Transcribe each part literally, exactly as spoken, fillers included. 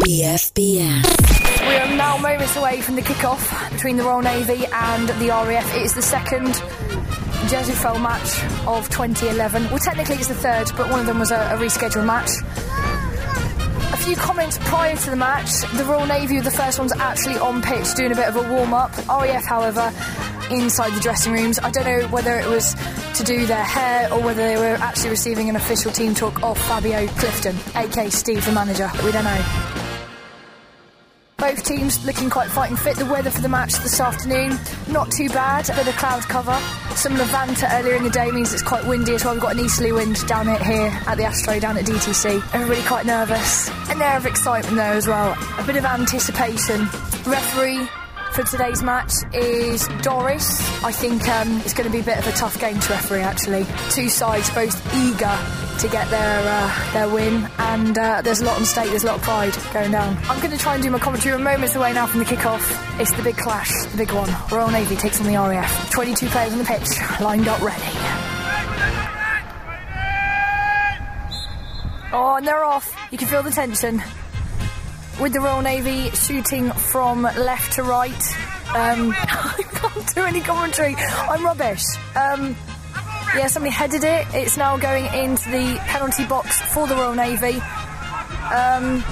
B F B F. We are now moments away from the kick-off between the Royal Navy and the R A F. It is the second Jersey Fell match of twenty eleven. Well, technically it's the third, but one of them was a, a rescheduled match. A few comments prior to the match. The Royal Navy were the first ones actually on pitch doing a bit of a warm-up. R A F, however, inside the dressing rooms. I don't know whether it was to do their hair or whether they were actually receiving an official team talk off Fabio Clifton, aka Steve, the manager. We don't know. Both teams looking quite fighting fit. The weather for the match this afternoon, not too bad. A bit of cloud cover. Some Levanta earlier in the day means it's quite windy as well. We've got an easterly wind down it here at the Astro, down at D T C. Everybody quite nervous. An air of excitement there as well. A bit of anticipation. Referee for today's match is Doris. I think um, it's going to be a bit of a tough game to referee, actually. Two sides both eager to get their uh, their win, and uh, there's a lot on stake, there's a lot of pride going down. I'm going to try and do my commentary. We're moments away now from the kick-off. It's the big clash, the big one. Royal Navy takes on the R A F. twenty-two players on the pitch, lined up ready. Oh, and they're off. You can feel the tension. With the Royal Navy shooting from left to right. Um, I can't do any commentary. I'm rubbish. Um, yeah, somebody headed it. It's now going into the penalty box for the Royal Navy. Um,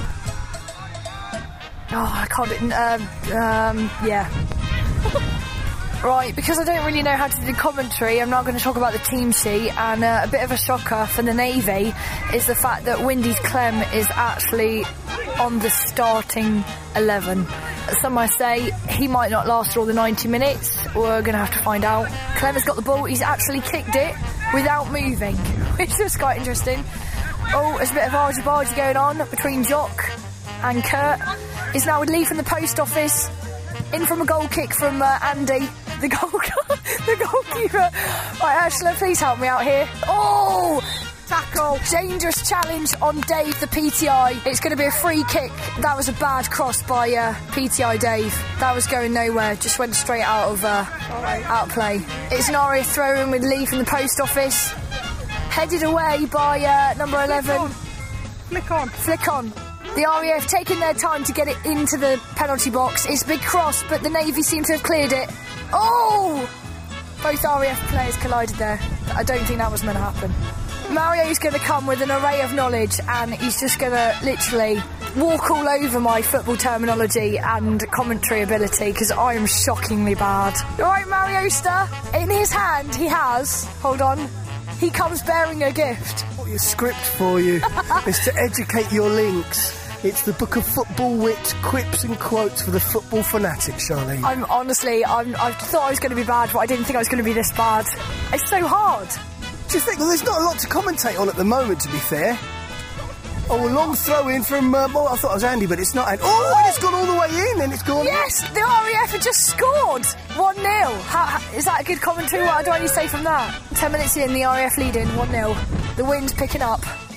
oh, I can't do it. Um, um, yeah. Right, because I don't really know how to do commentary, I'm now going to talk about the team sheet, and uh, a bit of a shocker for the Navy is the fact that Windy's Clem is actually on the starting eleven. Some might say he might not last all the ninety minutes. We're going to have to find out. Clem has got the ball. He's actually kicked it without moving, which was quite interesting. Oh, there's a bit of argy-bargy going on between Jock and Kurt. He's now with Lee from the post office. In from a goal kick from uh, Andy, the goal, the goalkeeper. Right, Ursula, please help me out here. Oh! Tackle. Dangerous challenge on Dave, the P T I. It's going to be a free kick. That was a bad cross by uh, P T I Dave. That was going nowhere. Just went straight out of uh, out of play. It's an R A F throw-in with Lee from the post office. Headed away by uh, number eleven. Flick on. Flick on. The R A F taking their time to get it into the penalty box. It's a big cross, but the Navy seem to have cleared it. Oh! Both R A F players collided there. I don't think that was meant to happen. Mario's going to come with an array of knowledge, and he's just going to literally walk all over my football terminology and commentary ability, because I am shockingly bad. All right, Mario Star. In his hand, he has... Hold on. He comes bearing a gift. What your script for you is to educate your links. It's the book of football wit, quips and quotes for the football fanatic, Charlene. I'm honestly, I'm, I thought I was going to be bad, but I didn't think I was going to be this bad. It's so hard. Do you think? Well, there's not a lot to commentate on at the moment, to be fair. Oh, a long throw in from, um, oh, I thought it was Andy, but it's not Andy. Oh, and it's gone all the way in, and it's gone... Yes, the R A F have just scored one nil. Is that a good commentary? What do I need to say from that? Ten minutes in, the R A F leading one nil. The wind's picking up.